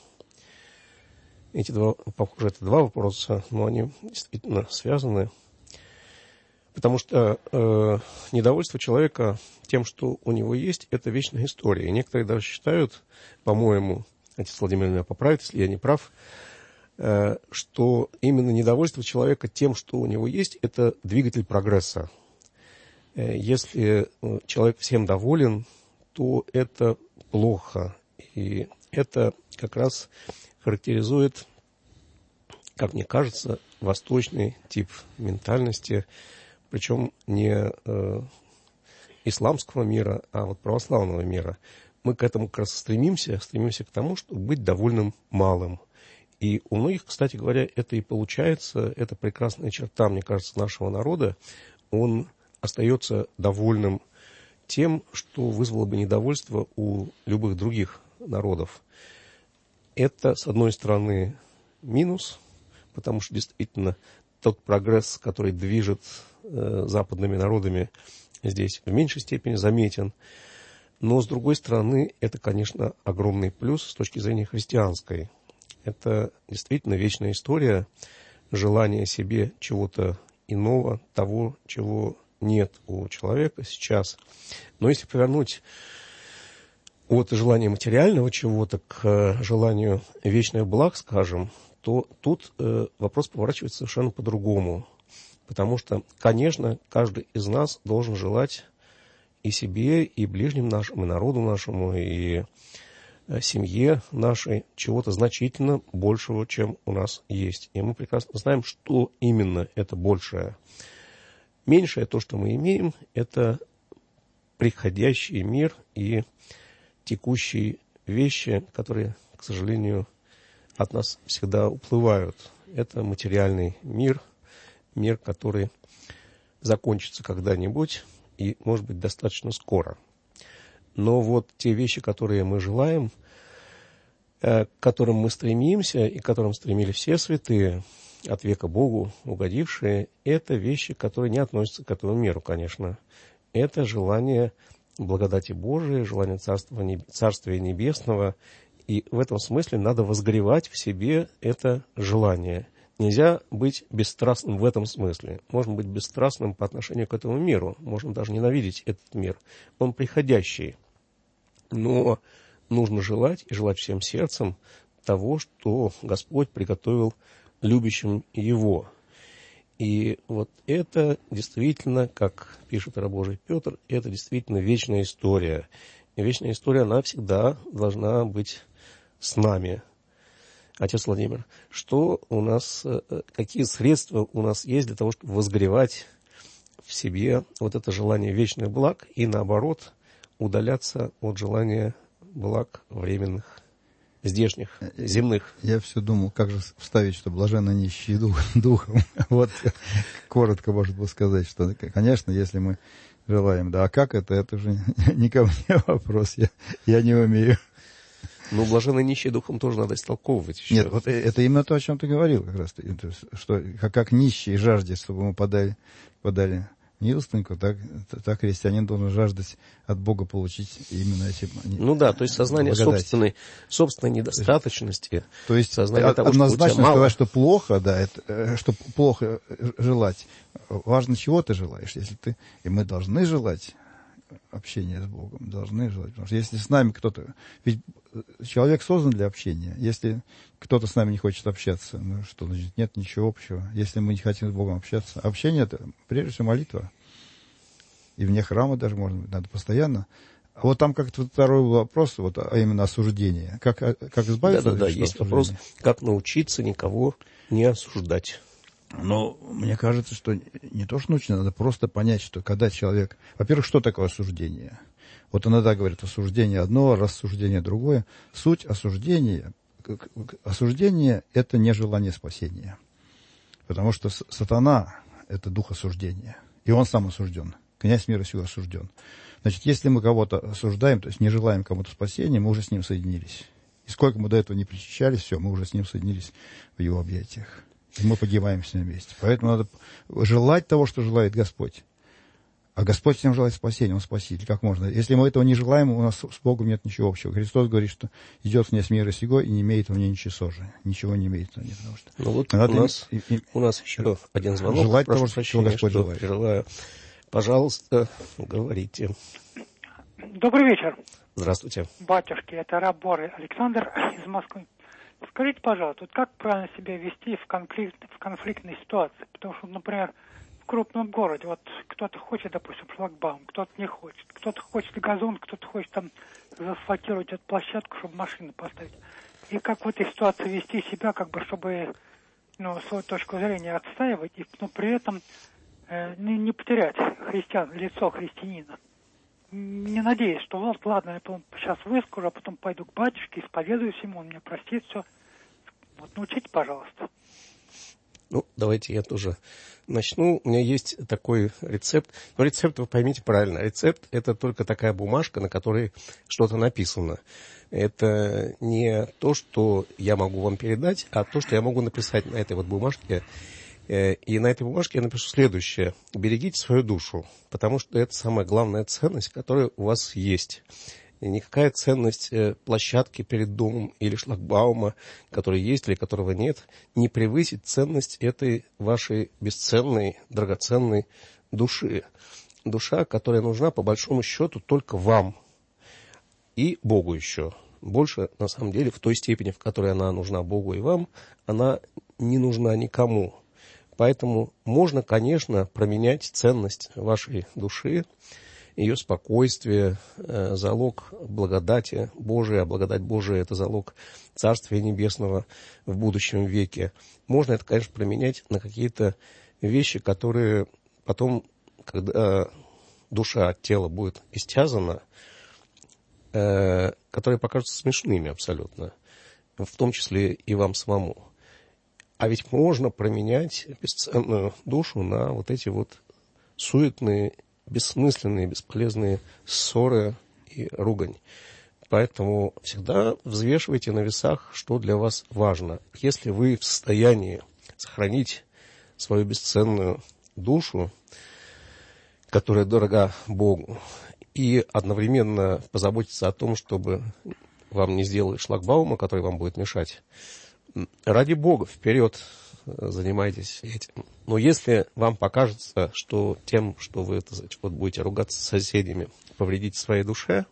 Эти два, похоже, это два вопроса, но они действительно связаны. Потому что э, недовольство человека тем, что у него есть, это вечная история. И некоторые даже считают, по-моему, отец Владимир меня поправит, если я не прав, э, что именно недовольство человека тем, что у него есть, это двигатель прогресса. Э, если человек всем доволен, то это плохо. И это как раз характеризует, как мне кажется, восточный тип ментальности, причем не э, исламского мира, а вот православного мира. Мы к этому как раз стремимся, стремимся к тому, чтобы быть довольным малым. И у многих, кстати говоря, это и получается, это прекрасная черта, мне кажется, нашего народа. Он остается довольным тем, что вызвало бы недовольство у любых других народов. Это, с одной стороны, минус, потому что действительно тот прогресс, который движет э, западными народами, здесь в меньшей степени заметен. Но, с другой стороны, это, конечно, огромный плюс с точки зрения христианской. Это действительно вечная история, желание себе чего-то иного, того, чего нет у человека сейчас. Но если повернуть от желания материального чего-то к желанию вечных благ, скажем, то тут э, вопрос поворачивается совершенно по-другому. Потому что, конечно, каждый из нас должен желать и себе, и ближним нашим, и народу нашему, и семье нашей чего-то значительно большего, чем у нас есть. И мы прекрасно знаем, что именно это большее. Меньшее, то, что мы имеем, это приходящий мир и текущие вещи, которые, к сожалению, от нас всегда уплывают. Это материальный мир, мир, который закончится когда-нибудь и, может быть, достаточно скоро. Но вот те вещи, которые мы желаем, к которым мы стремимся и к которым стремились все святые, от века Богу угодившие, это вещи, которые не относятся к этому миру, конечно. Это желание благодати Божией, желание Царства, Царствия Небесного. И в этом смысле надо возгревать в себе это желание. Нельзя быть бесстрастным в этом смысле. Можно быть бесстрастным по отношению к этому миру. Можно даже ненавидеть этот мир. Он приходящий. Но нужно желать, и желать всем сердцем, того, что Господь приготовил любящим Его. И вот это действительно, как пишет раб Божий Петр, это действительно вечная история. И вечная история, она всегда должна быть с нами. Отец Владимир, что у нас, какие средства у нас есть для того, чтобы возгревать в себе вот это желание вечных благ и, наоборот, удаляться от желания благ временных, здешних, земных? Я все думал, как же вставить, что блаженно нищие дух, духом. Вот коротко можно было сказать, что, конечно, если мы желаем, да, а как это, это же не ко мне вопрос, я, я не умею. Ну, блаженно нищие духом тоже надо истолковывать еще. Нет, вот это именно то, о чем ты говорил как раз, что как, как нищие жаждет, чтобы мы подали, подали милостыньку, так, так христианин должен жаждать от Бога получить именно эти благодати. Ну да, то есть сознание собственной, собственной недостаточности. То есть сознание того, однозначно что сказать, что плохо, да, это, что плохо желать. Важно, чего ты желаешь. Если ты, и мы должны желать общения с Богом, должны желать. Потому что если с нами кто-то... Ведь человек создан для общения. Если кто-то с нами не хочет общаться, ну что, значит, нет ничего общего. Если мы не хотим с Богом общаться. Общение — это, прежде всего, молитва. И вне храма даже, может быть, надо постоянно. А вот там как-то второй вопрос, вот, а именно осуждение. Как, как избавиться да, да, от да, есть вопрос, как научиться никого не осуждать. Но мне кажется, что не то, что нужно, надо просто понять, что когда человек... Во-первых, что такое осуждение? Вот иногда говорят, осуждение одно, рассуждение другое. Суть осуждения, осуждение — это не желание спасения. Потому что сатана — это дух осуждения. И он сам осужден. Князь мира сего осужден. Значит, если мы кого-то осуждаем, то есть не желаем кому-то спасения, мы уже с ним соединились. И сколько мы до этого не причащались, все, мы уже с ним соединились в его объятиях. И мы погибаем с ним вместе. Поэтому надо желать того, что желает Господь. А Господь всем желает спасения, Он спаситель. Как можно? Если мы этого не желаем, у нас с Богом нет ничего общего. Христос говорит, что идет князь мира сего и не имеет во мне ничего сожи. Ничего не имеет во мне. Потому что ну вот надо у, нас, и, и, у нас еще один звонок. Желать Прошу того, прощения, что Господь что желает. Желаю. Пожалуйста, говорите. Добрый вечер. Здравствуйте. Батюшки, это раб Божий Александр из Москвы. Скажите, пожалуйста, вот как правильно себя вести в, конфликт, в конфликтной ситуации? Потому что, например, в крупном городе, вот кто-то хочет, допустим, шлагбаум, кто-то не хочет. Кто-то хочет газон, кто-то хочет там заасфальтировать эту площадку, чтобы машину поставить. И как в этой ситуации вести себя, как бы, чтобы ну, свою точку зрения отстаивать, и, но при этом э, не, не потерять христиан, лицо христианина. Не надеюсь, что вот, ладно, я потом сейчас выскажу, а потом пойду к батюшке, исповедуюсь ему, он мне простит все. Вот научите, пожалуйста. Ну, давайте я тоже начну. У меня есть такой рецепт. Но рецепт, вы поймите правильно, рецепт — это только такая бумажка, на которой что-то написано. Это не то, что я могу вам передать, а то, что я могу написать на этой вот бумажке. И на этой бумажке я напишу следующее. Берегите свою душу, потому что это самая главная ценность, которая у вас есть. И никакая ценность площадки перед домом или шлагбаума, который есть или которого нет, не превысит ценность этой вашей бесценной, драгоценной души. Душа, которая нужна, по большому счету, только вам и Богу еще. Больше, на самом деле, в той степени, в которой она нужна Богу и вам, она не нужна никому. Поэтому можно, конечно, променять ценность вашей души ее спокойствие, залог благодати Божией, а благодать Божия – это залог Царствия Небесного в будущем веке. Можно это, конечно, променять на какие-то вещи, которые потом, когда душа от тела будет истязана, которые покажутся смешными абсолютно, в том числе и вам самому. А ведь можно променять бесценную душу на вот эти вот суетные, бессмысленные, бесполезные ссоры и ругань. Поэтому всегда взвешивайте на весах, что для вас важно. Если вы в состоянии сохранить свою бесценную душу, которая дорога Богу, и одновременно позаботиться о том, чтобы вам не сделали шлагбаума, который вам будет мешать, ради Бога, вперед, занимайтесь этим. Но если вам покажется, что тем, что вы так сказать, вот будете ругаться с соседями, повредите своей душе,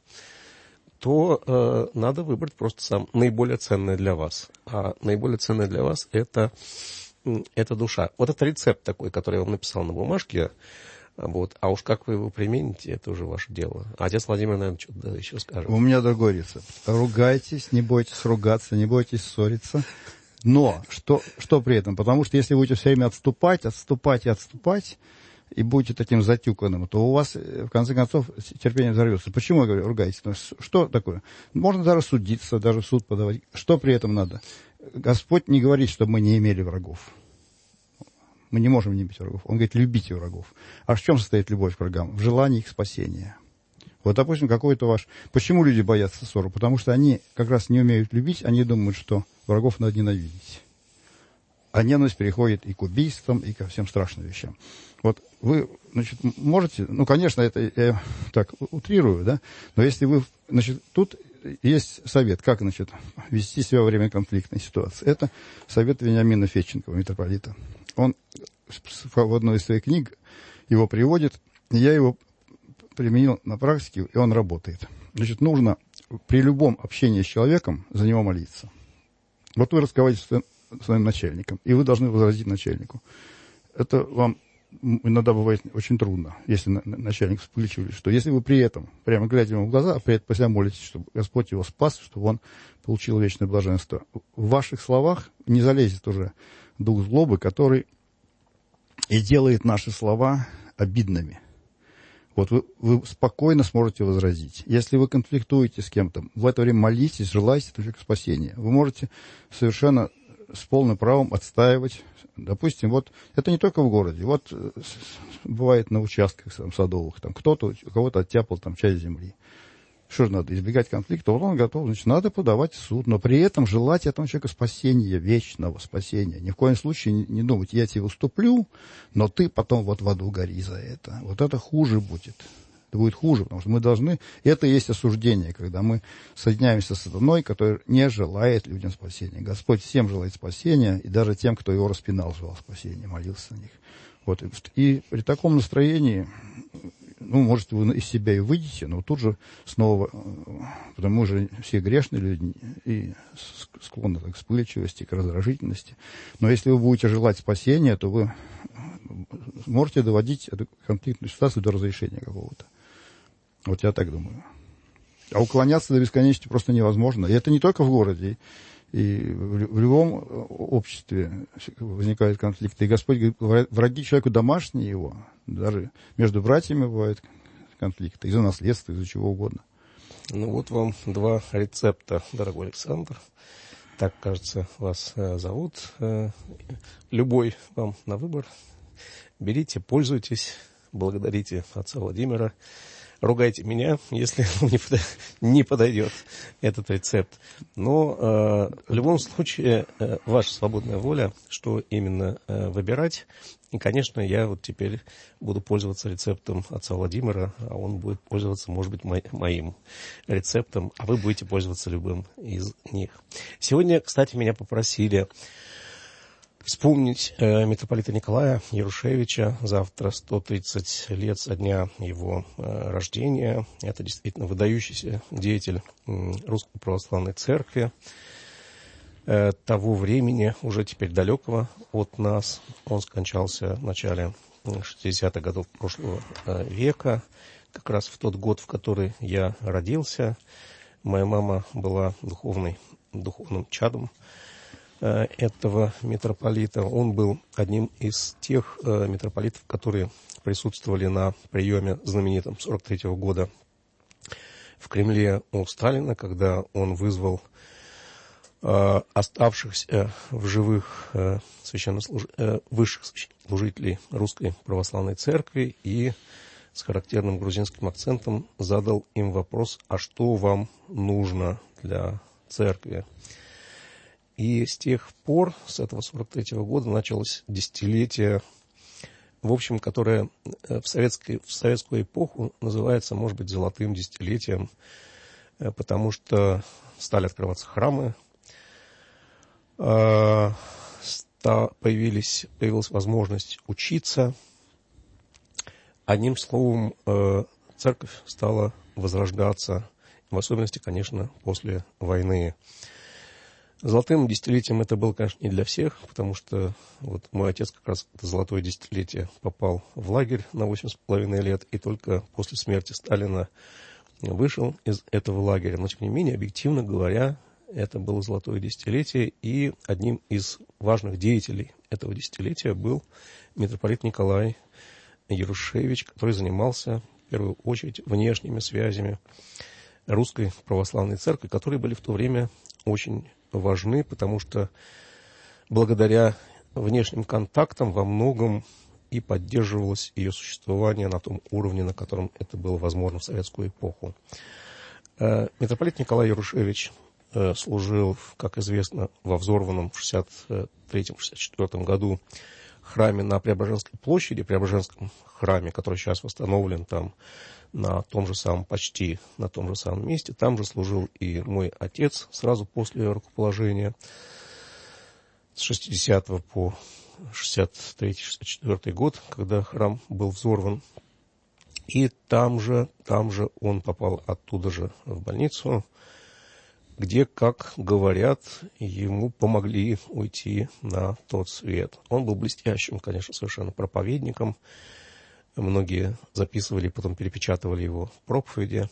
то э, надо выбрать просто сам наиболее ценное для вас. А наиболее ценное для вас это, это душа. Вот это рецепт такой, который я вам написал на бумажке. Вот. А уж как вы его примените, это уже ваше дело. А отец Владимир, наверное, что-то еще скажет. У меня другой рецепт. Ругайтесь, не бойтесь ругаться, не бойтесь ссориться. Но что, что при этом? Потому что если будете все время отступать, отступать и отступать, и будете таким затюканным, то у вас, в конце концов, терпение взорвется. Почему я говорю, ругайтесь? Что такое? Можно даже судиться, даже в суд подавать. Что при этом надо? Господь не говорит, чтобы мы не имели врагов. Мы не можем не иметь врагов. Он говорит, любите врагов. А в чем состоит любовь к врагам? В желании их спасения. Вот, допустим, какой-то ваш... Почему люди боятся ссоры? Потому что они как раз не умеют любить, они думают, что врагов надо ненавидеть. А ненависть переходит и к убийствам, и ко всем страшным вещам. Вот вы, значит, можете... Ну, конечно, это я так утрирую, да? Но если вы... Значит, тут есть совет, как, значит, вести себя во время конфликтной ситуации. Это совет Вениамина Федченкова, митрополита. Он в одной из своих книг его приводит, и я его применил на практике, и он работает. Значит, нужно при любом общении с человеком за него молиться. Вот вы разговариваете с своим, своим начальником, и вы должны возразить начальнику. Это вам иногда бывает очень трудно, если начальник вспыльчивый, что если вы при этом, прямо глядя ему в глаза, при этом после молитесь, чтобы Господь его спас, чтобы он получил вечное блаженство. В ваших словах не залезет уже дух злобы, который и делает наши слова обидными. Вот вы, вы спокойно сможете возразить. Если вы конфликтуете с кем-то, в это время молитесь, желайте человека спасения. Вы можете совершенно с полным правом отстаивать. Допустим, вот это не только в городе. Вот бывает на участках там, садовых. Там, кто-то, у кого-то оттяпал там, часть земли. Что же надо? Избегать конфликта. Вот он готов. Значит, надо подавать в суд. Но при этом желать этому человеку спасения, вечного спасения. Ни в коем случае не, не думать, я тебе уступлю, но ты потом вот в аду гори за это. Вот это хуже будет. Это будет хуже, потому что мы должны... Это и есть осуждение, когда мы соединяемся с сатаной, который не желает людям спасения. Господь всем желает спасения, и даже тем, кто его распинал, желал спасения, молился на них. Вот. И при таком настроении... Ну, может, вы из себя и выйдете, но тут же снова, потому мы же все грешные люди и склонны к вспыльчивости, к раздражительности. Но если вы будете желать спасения, то вы можете доводить эту конфликтную ситуацию до разрешения какого-то. Вот я так думаю. А уклоняться до бесконечности просто невозможно. И это не только в городе. И в любом обществе возникают конфликты. И Господь говорит, враги человеку домашние его. Даже между братьями бывают конфликты. Из-за наследства, из-за чего угодно. Ну вот вам два рецепта, дорогой Александр. Так, кажется, вас э, зовут. Э, любой вам на выбор. Берите, пользуйтесь, благодарите отца Владимира. Ругайте меня, если не подойдет этот рецепт. Но э, в любом случае э, ваша свободная воля, что именно э, выбирать. И, конечно, я вот теперь буду пользоваться рецептом отца Владимира, а он будет пользоваться, может быть, мо- моим рецептом, а вы будете пользоваться любым из них. Сегодня, кстати, меня попросили вспомнить э, митрополита Николая Ярушевича. Завтра сто тридцать лет со дня его э, рождения. Это действительно выдающийся деятель э, Русской Православной Церкви э, того времени, уже теперь далекого от нас. Он скончался в начале шестидесятых годов прошлого э, века. как раз в тот год, в который я родился. Моя мама была духовной, духовным чадом этого митрополита. Он был одним из тех митрополитов, которые присутствовали на приеме знаменитом сорок третьего года в Кремле у Сталина, когда он вызвал э, оставшихся в живых э, священнослуж... э, высших священнослужителей Русской Православной Церкви и с характерным грузинским акцентом задал им вопрос: а что вам нужно для церкви? И с тех пор, с этого сорок третьего года, началось десятилетие, в общем, которое в, советской, в советскую эпоху называется, может быть, золотым десятилетием, потому что стали открываться храмы, появились, появилась возможность учиться. Одним словом, церковь стала возрождаться, в особенности, конечно, после войны. Золотым десятилетием это было, конечно, не для всех, потому что вот мой отец как раз это золотое десятилетие попал в лагерь на восемь с половиной лет, и только после смерти Сталина вышел из этого лагеря. Но, тем не менее, объективно говоря, это было золотое десятилетие, и одним из важных деятелей этого десятилетия был митрополит Николай Ярушевич, который занимался, в первую очередь, внешними связями Русской Православной Церкви, которые были в то время очень важны, потому что благодаря внешним контактам во многом и поддерживалось ее существование на том уровне, на котором это было возможно в советскую эпоху. Митрополит Николай Ярушевич служил, как известно, во взорванном в шестьдесят третьем — шестьдесят четвёртом году храме на Преображенской площади, Преображенском храме, который сейчас восстановлен там на том же самом, почти на том же самом месте. Там же служил и мой отец сразу после рукоположения с шестидесятого по шестьдесят третий — шестьдесят четвёртый год, когда храм был взорван. И там же, там же он попал оттуда же в больницу, где, как говорят, ему помогли уйти на тот свет. Он был блестящим, конечно, совершенно проповедником. Многие записывали, потом перепечатывали его проповеди.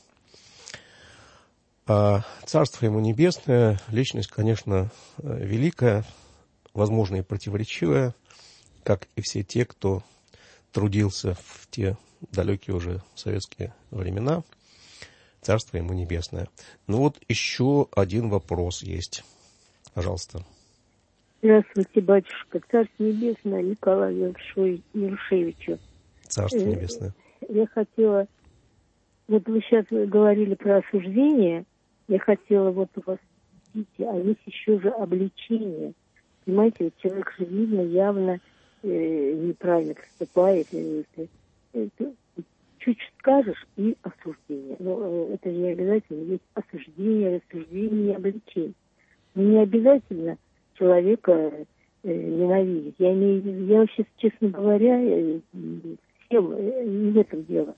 А царство ему небесное, личность, конечно, великая, возможно, и противоречивая, как и все те, кто трудился в те далекие уже советские времена. Царство ему небесное. Ну вот еще один вопрос есть. Пожалуйста. Здравствуйте, батюшка. Царство небесное Николаю Ярушевичу. Царство небесное. Я хотела... Вот вы сейчас говорили про осуждение. Я хотела вот у вас спросить, а есть еще же обличение. Понимаете, вот человек же видно явно э, неправильно поступает. Э, э, чуть-чуть скажешь, и осуждение. Но это же не обязательно. Есть осуждение, рассуждение и обличение. Но не обязательно человека э, ненавидеть. Я имею в виду, я вообще, честно говоря, э, всем э, не в этом дело.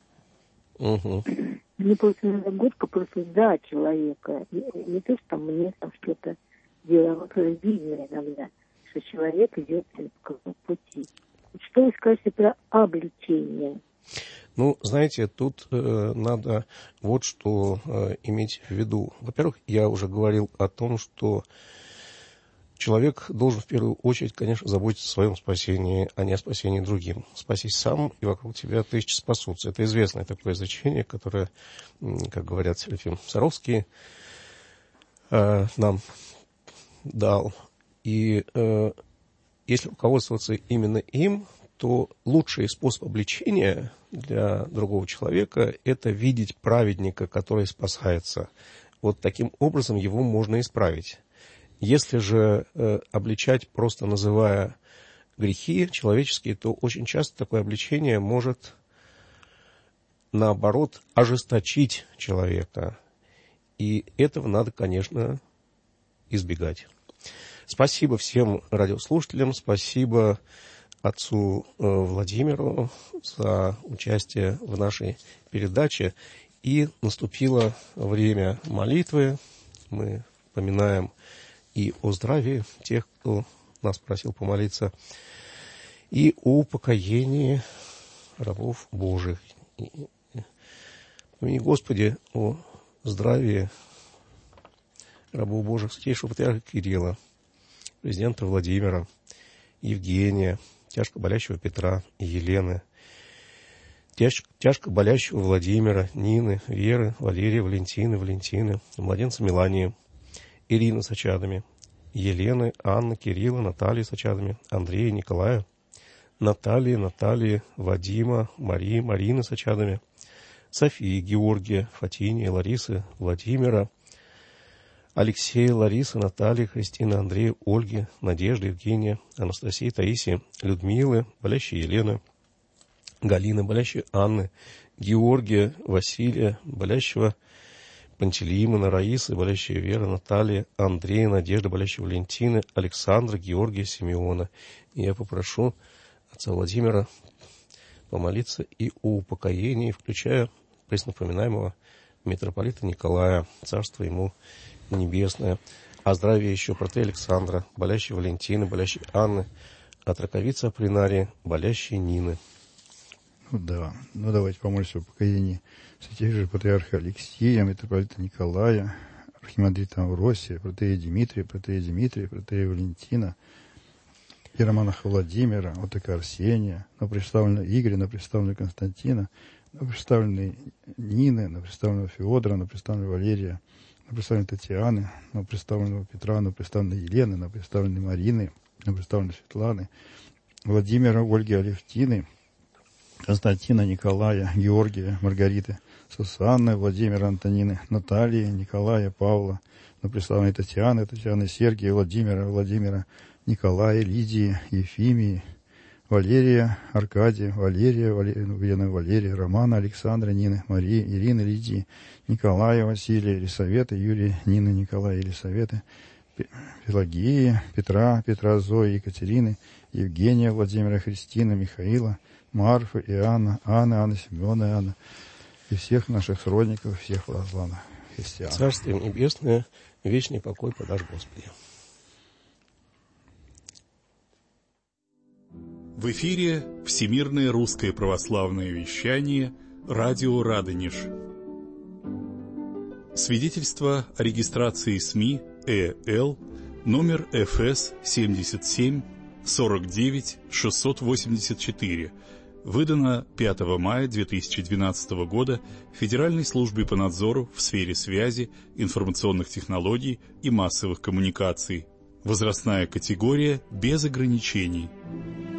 Угу. Мне просто надо горько просуждать человека. Не, не то, что там мне там что-то дело, а видно иногда, что человек идет по пути. Что вы скажете про обличение? Ну, знаете, тут э, надо вот что э, иметь в виду. Во-первых, я уже говорил о том, что человек должен в первую очередь, конечно, заботиться о своем спасении, а не о спасении другим. Спасись сам, и вокруг тебя тысячи спасутся. Это известное такое изречение, которое, как говорят Серафим Саровский, э, нам дал. И э, если руководствоваться именно им, то лучший способ обличения для другого человека – это видеть праведника, который спасается. Вот таким образом его можно исправить. Если же э, обличать, просто называя грехи человеческие, то очень часто такое обличение может, наоборот, ожесточить человека. И этого надо, конечно, избегать. Спасибо всем радиослушателям, спасибо отцу э, Владимиру за участие в нашей передаче. И наступило время молитвы. Мы поминаем и о здравии тех, кто нас просил помолиться, и о упокоении рабов Божьих. Помяни, Господи, о здравии рабов Божьих, святейшего патриарха Кирилла, президента Владимира, Евгения, тяжко болящего Петра и Елены, тяж, тяжко болящего Владимира, Нины, Веры, Валерия, Валентины, Валентины, младенца Мелании, Ирины с очадами, Елены, Анны, Кирилла, Натальи с очадами, Андрея, Николая, Натальи, Натальи, Вадима, Марии, Марины с очадами, Софии, Георгия, Фатинии, Ларисы, Владимира, Алексея, Ларисы, Натальи, Христины, Андрея, Ольги, Надежды, Евгения, Анастасии, Таисии, Людмилы, болящей Елены, Галины, болящей Анны, Георгия, Василия, болящего Пантелеимона, Раисы, болящей Веры, Натальи, Андрея, Надежды, болящей Валентины, Александра, Георгия, Симеона. И я попрошу отца Владимира помолиться и о упокоении, включая преснопоминаемого митрополита Николая, царство ему небесное, о здравии еще протея Александра, болящей Валентины, болящей Анны, от раковицы Аполлинарии, болящей Нины. Ну да, ну давайте помолимся о упокоении святейшего патриарха Алексия, митрополита Николая, архимандрита Амвросия, протея Дмитрия, протея Дмитрия, протея Валентина, иеромонаха Владимира, отрока Арсения, на представленного Игоря, на представленного Константина, на представленной Нины, на представленного Феодора, на представленного Валерия, на представленной Татьяны, на представленного Петра, на представленной Елены, на представленной Марины, на представленной Светланы, Владимира, Ольги, Алевтины, Константина, Николая, Георгия, Маргариты, Сусанны, Владимира, Антонины, Натальи, Николая, Павла, на представленной Татьяны, Татьяны, Сергия, Владимира, Владимира, Николая, Лидии, Ефимии, Валерия, Аркадия, Валерия, Валерия, Валерия, Романа, Александра, Нины, Марии, Ирины, Лидии, Николая, Василия, Елисаветы, Юрия, Нины, Николая, Елисаветы, Пелагеи, Петра, Петра, Зои, Екатерины, Евгения, Владимира, Христины, Михаила, Марфы, Иоанна, Анны, Анны, Семена, Иоанна, и всех наших сродников, всех православных христиан. Царствие Небесное, вечный покой подашь, Господи. В эфире Всемирное русское православное вещание «Радио Радонеж». Свидетельство о регистрации СМИ ЭЛ номер эф эс семьдесят семь сорок девять шестьсот восемьдесят четыре, выдано пятого мая две тысячи двенадцатого года Федеральной службой по надзору в сфере связи, информационных технологий и массовых коммуникаций. Возрастная категория без ограничений.